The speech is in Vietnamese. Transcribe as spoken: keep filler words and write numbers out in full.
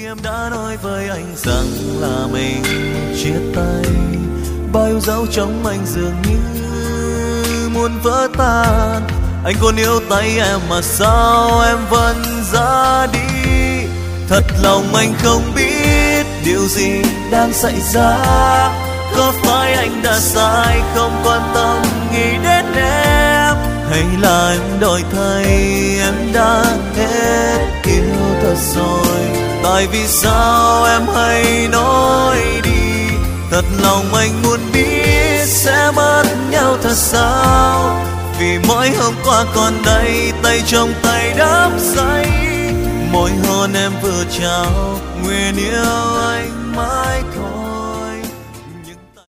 khi em đã nói với anh rằng là mình chia tay, bao yêu dấu trong anh dường như muốn vỡ tan. Anh còn yêu tay em mà sao em vẫn ra đi. Thật lòng anh không biết điều gì đang xảy ra. Có phải anh đã sai không quan tâm nghĩ đến em, hay là em đổi thay em đã hết yêu thật rồi. Tại vì sao em hay nói đi. Thật lòng anh muốn biết sẽ mất nhau thật sao. Vì mỗi hôm qua còn đây tay trong tay đắm say. Mỗi hôn em vừa trao nguyện yêu anh mãi thôi.